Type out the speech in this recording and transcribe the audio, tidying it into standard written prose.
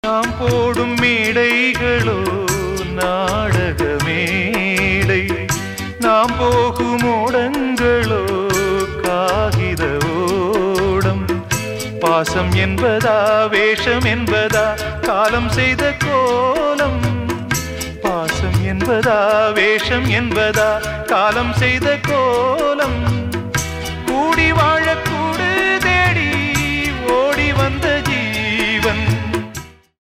நாம் போடும் மேடைகளோ நாடக மேடை, நாம் போகும் ஓடங்களோ காகித ஓடம். பாசம் என்பதா வேஷம் என்பதா காலம் செய்த கோலம், பாசம் என்பதா வேஷம் என்பதா காலம் செய்த கோலம்.